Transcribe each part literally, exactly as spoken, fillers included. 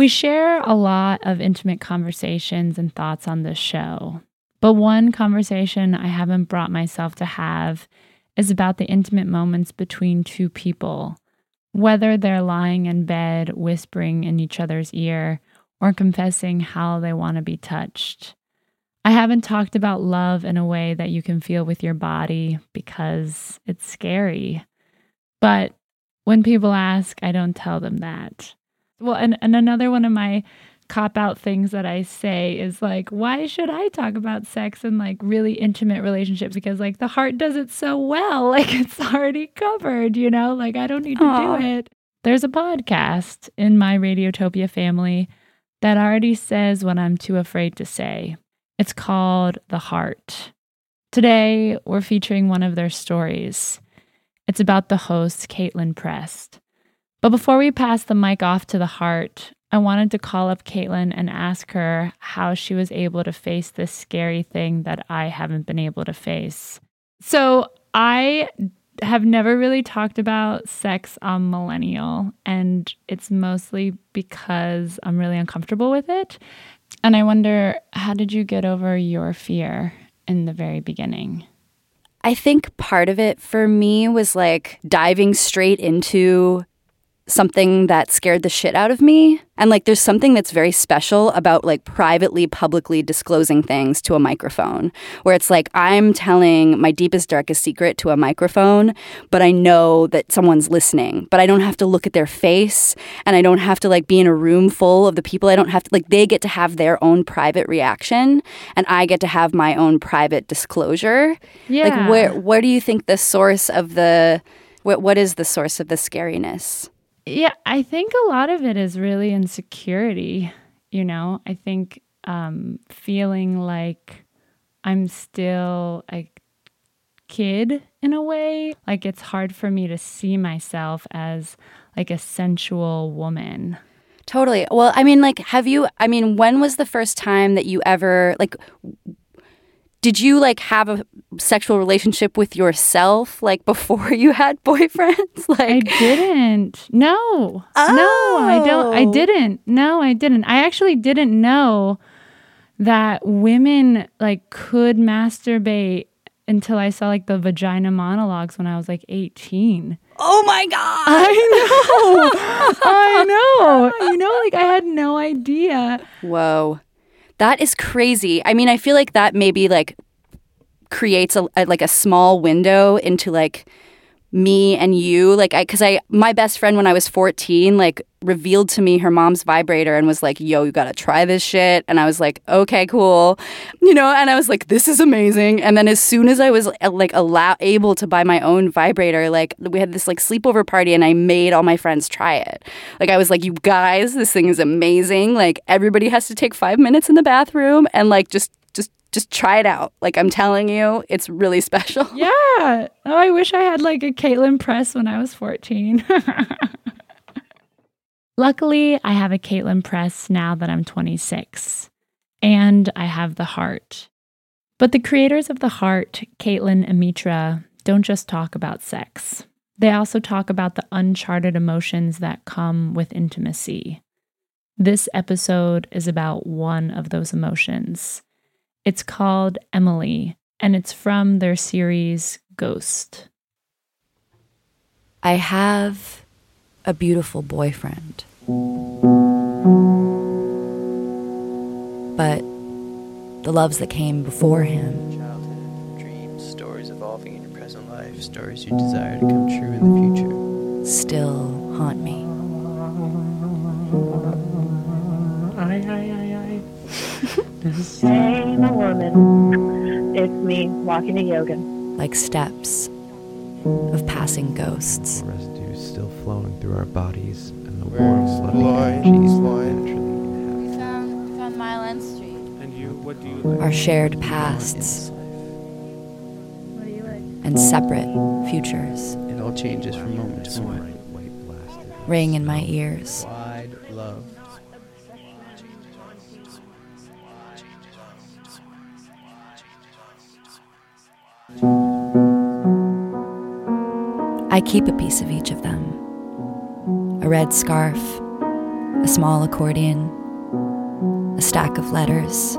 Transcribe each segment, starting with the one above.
We share a lot of intimate conversations and thoughts on this show, but one conversation I haven't brought myself to have is about the intimate moments between two people, whether they're lying in bed whispering in each other's ear or confessing how they want to be touched. I haven't talked about love in a way that you can feel with your body because it's scary. But when people ask, I don't tell them that. Well, and, and another one of my cop-out things that I say is like, why should I talk about sex and like really intimate relationships? Because like the heart does it so well, like it's already covered, you know, like I don't need to Aww. do it. There's a podcast in my Radiotopia family that already says what I'm too afraid to say. It's called The Heart. Today, we're featuring one of their stories. It's about the host, Caitlin Prest. But before we pass the mic off to The Heart, I wanted to call up Caitlin and ask her how she was able to face this scary thing that I haven't been able to face. So I have never really talked about sex on Millennial, and it's mostly because I'm really uncomfortable with it. And I wonder, how did you get over your fear in the very beginning? I think part of it for me was like diving straight into something that scared the shit out of me. And like there's something that's very special about like privately, publicly disclosing things to a microphone, where it's like I'm telling my deepest, darkest secret to a microphone, but I know that someone's listening, but I don't have to look at their face, and I don't have to like be in a room full of the people. I don't have to, like, they get to have their own private reaction, and I get to have my own private disclosure. Yeah. Like where, where do you think the source of the, what, what is the source of the scariness? Yeah, I think a lot of it is really insecurity, you know? I think um, feeling like I'm still a kid in a way. Like it's hard for me to see myself as like a sensual woman. Totally. Well, I mean, like, have you, I mean, when was the first time that you ever, like, did you like have a sexual relationship with yourself like before you had boyfriends? Like I didn't. No. Oh. No, I don't. I didn't. No, I didn't. I actually didn't know that women like could masturbate until I saw like the vagina monologues when I was like eighteen. Oh my God. I know. I know. You know, like I had no idea. Whoa. That is crazy. I mean, I feel like that maybe like creates a, a like a small window into like me and you. Like I, cause I, my best friend when I was fourteen, like revealed to me her mom's vibrator and was like, yo, you gotta try this shit. And I was like, okay, cool. You know, and I was like, this is amazing. And then as soon as I was like allow able to buy my own vibrator, like we had this like sleepover party and I made all my friends try it. Like I was like, you guys, this thing is amazing. Like everybody has to take five minutes in the bathroom and like just just just try it out. Like I'm telling you, it's really special. Yeah. Oh, I wish I had like a Caitlin Press when I was fourteen. Luckily, I have a Caitlin Press now that I'm twenty-six, and I have The Heart. But the creators of The Heart, Caitlin and Mitra, don't just talk about sex. They also talk about the uncharted emotions that come with intimacy. This episode is about one of those emotions. It's called Emily, and it's from their series Ghost. I have a beautiful boyfriend. But the loves that came before him. Childhood, dreams, stories evolving in your present life, stories you desire to come true in the future. Still haunt me. Aye, aye, aye, aye. Hey, my woman. It's me, walking to yoga. Like steps of passing ghosts. Residue still flowing through our bodies, and the We're warm, loving exploring, energies exploring. naturally We found, we found Mile End Street. And you, what do you like? Our shared pasts What do you like? and separate futures It all changes from moment to moment. ring in my ears. Wide love. I keep a piece of each of them. A red scarf, a small accordion, a stack of letters.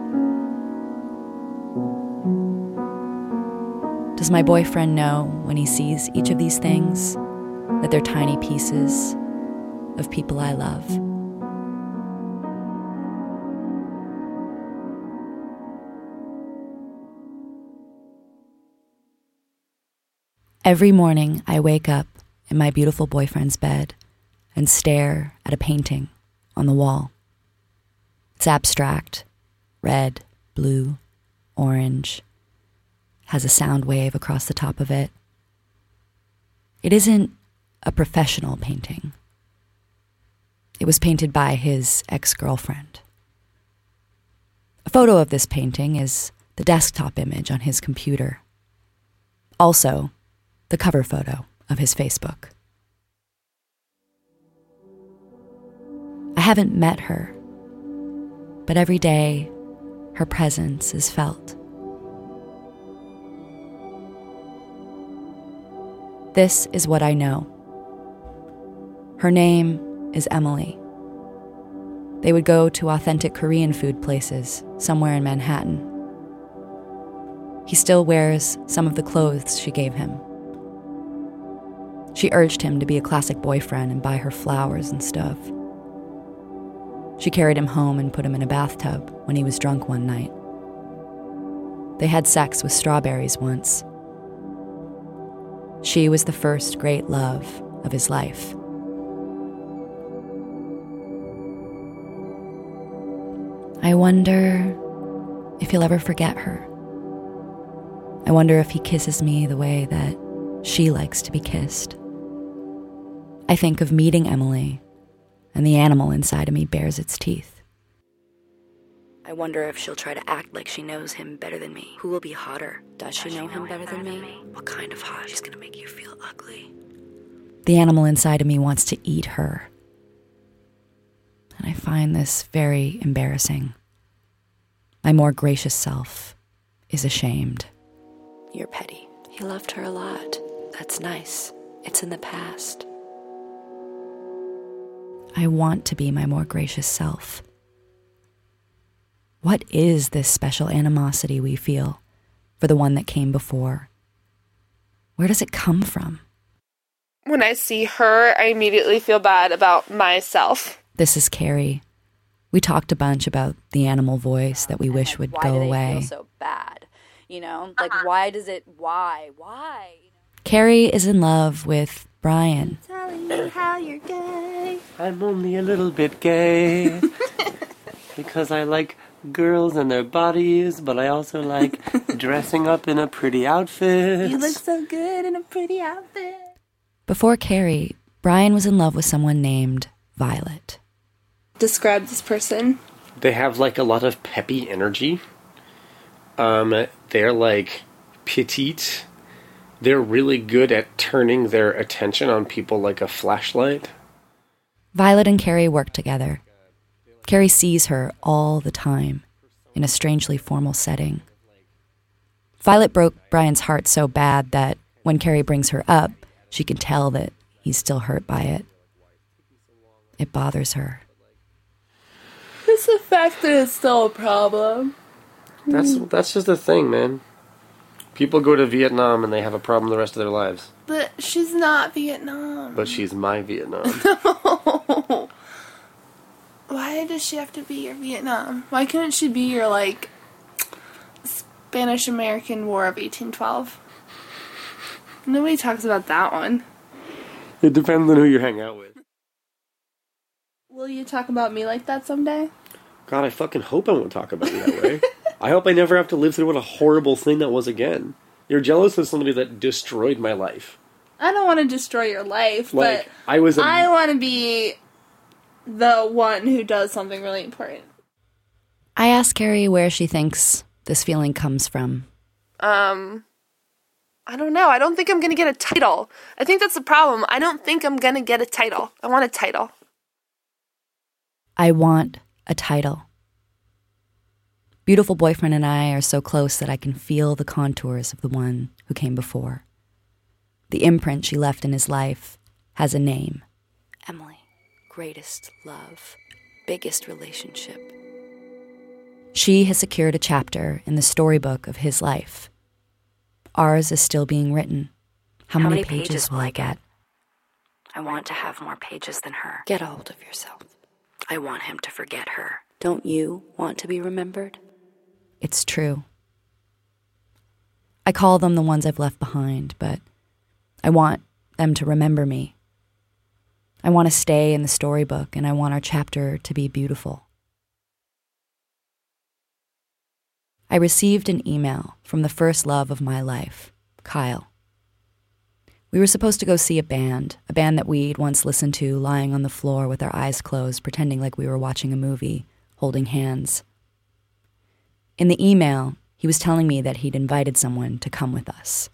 Does my boyfriend know when he sees each of these things that they're tiny pieces of people I love? Every morning I wake up in my beautiful boyfriend's bed and stare at a painting on the wall. It's abstract, red, blue, orange, has a sound wave across the top of it. It isn't a professional painting. It was painted by his ex-girlfriend. A photo of this painting is the desktop image on his computer. Also, the cover photo of his Facebook. I haven't met her, but every day her presence is felt. This is what I know. Her name is Emily. They would go to authentic Korean food places somewhere in Manhattan. He still wears some of the clothes she gave him. She urged him to be a classic boyfriend and buy her flowers and stuff. She carried him home and put him in a bathtub when he was drunk one night. They had sex with strawberries once. She was the first great love of his life. I wonder if he'll ever forget her. I wonder if he kisses me the way that she likes to be kissed. I think of meeting Emily, and the animal inside of me bares its teeth. I wonder if she'll try to act like she knows him better than me. Who will be hotter? Does she know him better than me? What kind of hot? She's gonna make you feel ugly. The animal inside of me wants to eat her. And I find this very embarrassing. My more gracious self is ashamed. You're petty. He loved her a lot. That's nice. It's in the past. I want to be my more gracious self. What is this special animosity we feel for the one that came before? Where does it come from? When I see her, I immediately feel bad about myself. This is Carrie. We talked a bunch about the animal voice that we wish would go away. Why do they feel so bad? You know, like uh-huh. why does it, why, why? Carrie is in love with Brian. Telling you how you're gay. I'm only a little bit gay. Because I like girls and their bodies, but I also like dressing up in a pretty outfit. You look so good in a pretty outfit. Before Carrie, Brian was in love with someone named Violet. Describe this person. They have like a lot of peppy energy. Um, they're like petite. They're really good at turning their attention on people like a flashlight. Violet and Carrie work together. Carrie sees her all the time, in a strangely formal setting. Violet broke Brian's heart so bad that when Carrie brings her up, she can tell that he's still hurt by it. It bothers her. It's the fact that it's still a problem. That's that's just the thing, man. People go to Vietnam and they have a problem the rest of their lives. But she's not Vietnam. But she's my Vietnam. No. Why does she have to be your Vietnam? Why couldn't she be your, like, Spanish-American War of eighteen twelve? Nobody talks about that one. It depends on who you hang out with. Will you talk about me like that someday? God, I fucking hope I won't talk about you that way. I hope I never have to live through what a horrible thing that was again. You're jealous of somebody that destroyed my life. I don't want to destroy your life, like, but I, was a... I want to be the one who does something really important. I asked Carrie where she thinks this feeling comes from. Um, I don't know. I don't think I'm going to get a title. I think that's the problem. I don't think I'm going to get a title. I want a title. I want a title. Beautiful boyfriend and I are so close that I can feel the contours of the one who came before. The imprint she left in his life has a name. Emily. greatest love, biggest relationship. She has secured a chapter in the storybook of his life. Ours is still being written. How, How many, many pages, pages will I get? I want to have more pages than her. Get a hold of yourself. I want him to forget her. Don't you want to be remembered? It's true. I call them the ones I've left behind, but I want them to remember me. I want to stay in the storybook, and I want our chapter to be beautiful. I received an email from the first love of my life, Kyle. We were supposed to go see a band, a band that we'd once listened to lying on the floor with our eyes closed, pretending like we were watching a movie, holding hands. In the email, he was telling me that he'd invited someone to come with us.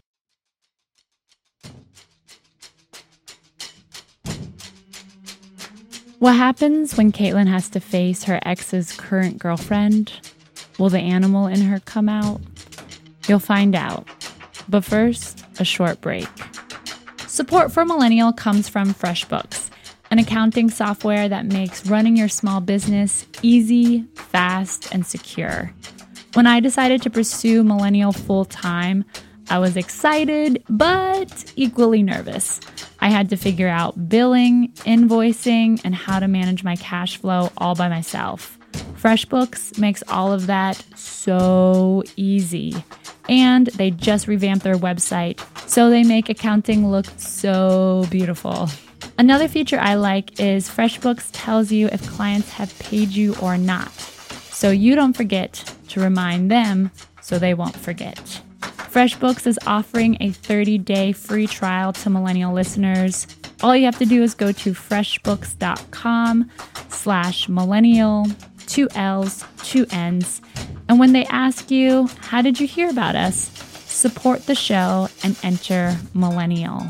What happens when Caitlin has to face her ex's current girlfriend? Will the animal in her come out? You'll find out. But first, a short break. Support for Millennial comes from FreshBooks, an accounting software that makes running your small business easy, fast, and secure. When I decided to pursue Millennial full-time, I was excited, but equally nervous. I had to figure out billing, invoicing, and how to manage my cash flow all by myself. FreshBooks makes all of that so easy. And they just revamped their website, so they make accounting look so beautiful. Another feature I like is FreshBooks tells you if clients have paid you or not, so you don't forget to remind them so they won't forget. FreshBooks is offering a thirty-day free trial to Millennial listeners. All you have to do is go to freshbooks.com slash millennial, two L's, two N's. And when they ask you, how did you hear about us? Support the show and enter Millennial.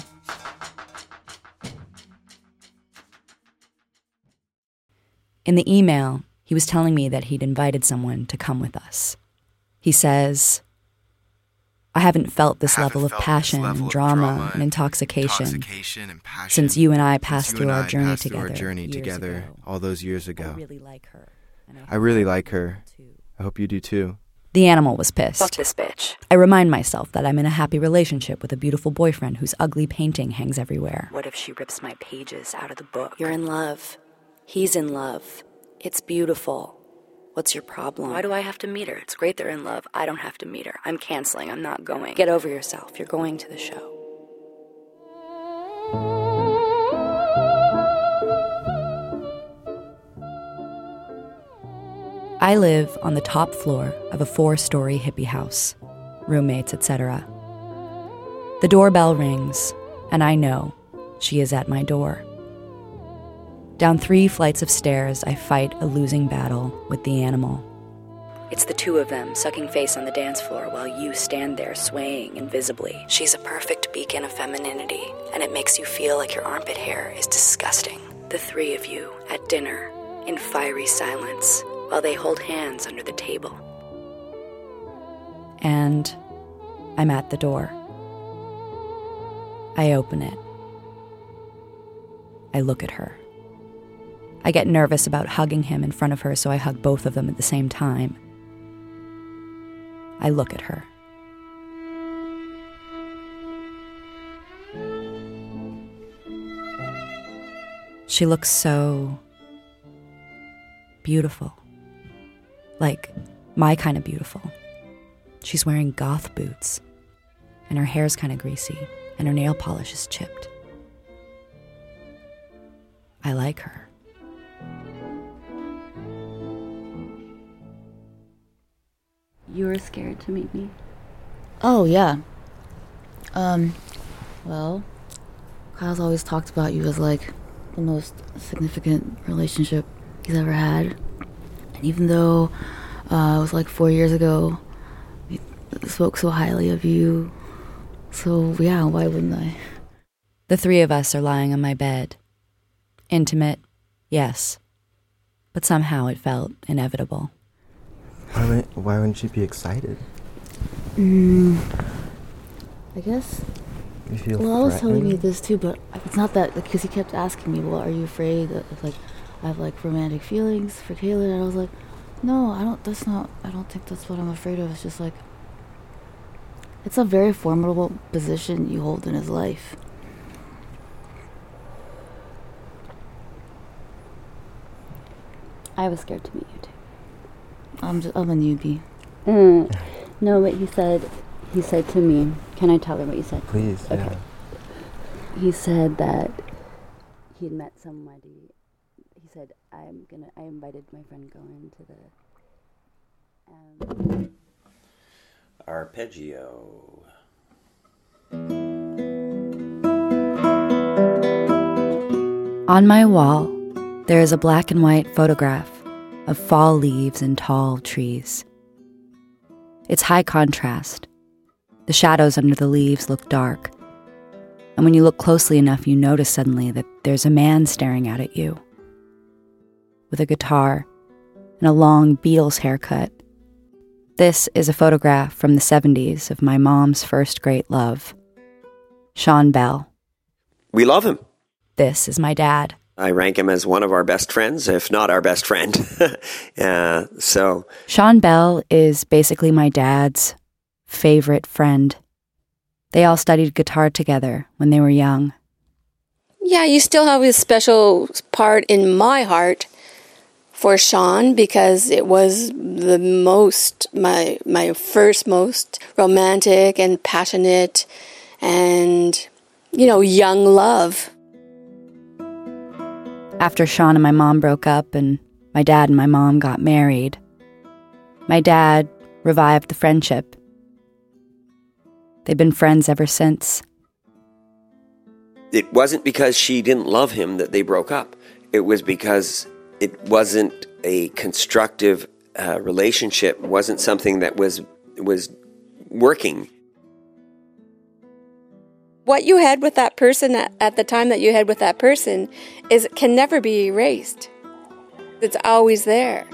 In the email, he was telling me that he'd invited someone to come with us. He says, I haven't felt this haven't level of passion level and drama, drama and intoxication, intoxication and passion since you and I passed through our journey together, our journey together all those years ago. I really like her. I really like her. I hope you do too. The animal was pissed. Fuck this bitch. I remind myself that I'm in a happy relationship with a beautiful boyfriend whose ugly painting hangs everywhere. What if she rips my pages out of the book? You're in love. He's in love. It's beautiful. What's your problem? Why do I have to meet her? It's great they're in love. I don't have to meet her. I'm canceling. I'm not going. Get over yourself. You're going to the show. I live on the top floor of a four-story hippie house, roommates, et cetera. The doorbell rings, and I know she is at my door. Down three flights of stairs, I fight a losing battle with the animal. It's the two of them sucking face on the dance floor while you stand there swaying invisibly. She's a perfect beacon of femininity, and it makes you feel like your armpit hair is disgusting. The three of you at dinner, in fiery silence, while they hold hands under the table. And I'm at the door. I open it. I look at her. I get nervous about hugging him in front of her, so I hug both of them at the same time. I look at her. She looks so beautiful. Like, my kind of beautiful. She's wearing goth boots, and her hair's kind of greasy, and her nail polish is chipped. I like her. You were scared to meet me? Oh, yeah. Um, well, Kyle's always talked about you as, like, the most significant relationship he's ever had. And even though uh, it was like four years ago, he spoke so highly of you. So, yeah, why wouldn't I? The three of us are lying on my bed. Intimate, yes. But somehow it felt inevitable. Why wouldn't, why wouldn't you be excited? Mm, I guess You feel Well, I was telling you threatened? this too, but it's not that, because he kept asking me, well, are you afraid that, if, like, I have, like, romantic feelings for Caitlin? And I was like, no, I don't, that's not, I don't think that's what I'm afraid of. It's just, like, it's a very formidable position you hold in his life. I was scared to meet you too. I'm just, I'm a newbie. Mm. No, but he said, he said to me, can I tell her what you said? Please, okay. yeah. He said that he had met somebody. He said, I'm gonna, I invited my friend Goen to the, um, Arpeggio. On my wall, there is a black and white photograph of fall leaves and tall trees. It's high contrast. The shadows under the leaves look dark. And when you look closely enough, you notice suddenly that there's a man staring out at you. With a guitar and a long Beatles haircut. This is a photograph from the seventies of my mom's first great love, Sean Bell. We love him. This is my dad. I rank him as one of our best friends, if not our best friend. uh, so Sean Bell is basically my dad's favorite friend. They all studied guitar together when they were young. Yeah, you still have a special part in my heart for Sean because it was the most, my my first most romantic and passionate and, you know, young love. After Sean and my mom broke up and my dad and my mom got married, my dad revived the friendship. They've been friends ever since. it wasn't because she didn't love him that they broke up. It was because it wasn't a constructive uh, relationship, wasn't something that was was working. What you had with that person at, at the time that you had with that person is can never be erased. It's always there.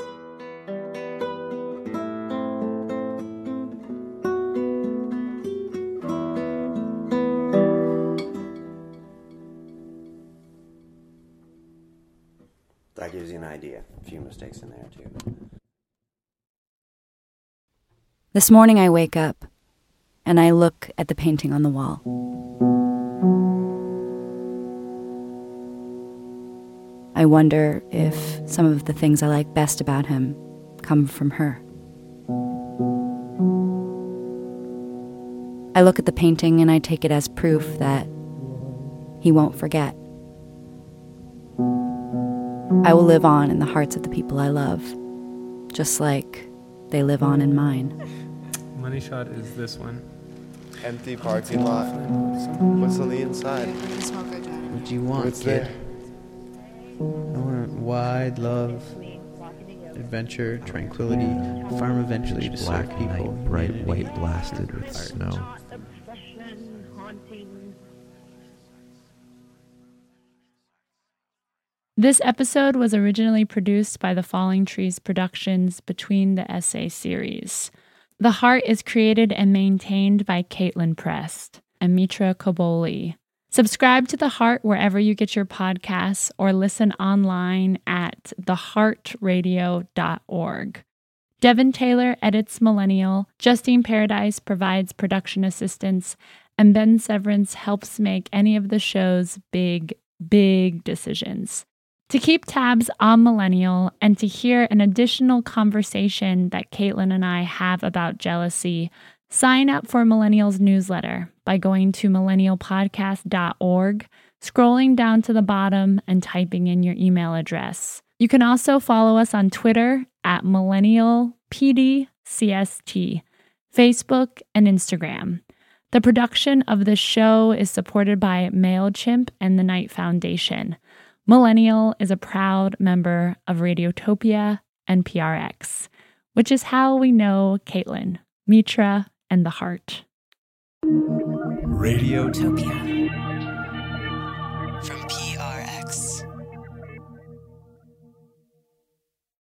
That gives you an idea. A few mistakes in there too. This morning I wake up and I look at the painting on the wall. I wonder if some of the things I like best about him come from her. I look at the painting and I take it as proof that he won't forget. I will live on in the hearts of the people I love, just like they live on in mine. Money shot is this one. Empty parking lot. What's on the inside? What do you want, What's kid? there? I want wide love, adventure, tranquility, farm eventually to serve Black people. night, bright humanity, white blasted with art. snow. This episode was originally produced by the Falling Trees Productions Between the Essay series. The Heart is created and maintained by Caitlin Prest and Mitra Koboli. Subscribe to The Heart wherever you get your podcasts or listen online at the heart radio dot org. Devin Taylor edits Millennial, Justine Paradise provides production assistance, and Ben Severance helps make any of the show's big, big decisions. To keep tabs on Millennial and to hear an additional conversation that Caitlin and I have about jealousy, sign up for Millennial's newsletter by going to millennial podcast dot org, scrolling down to the bottom and typing in your email address. You can also follow us on Twitter at millennial p d c s t, Facebook, and Instagram. The production of the show is supported by MailChimp and the Knight Foundation. Millennial is a proud member of Radiotopia and P R X, which is how we know Caitlin, Mitra, and the Heart. Radiotopia from P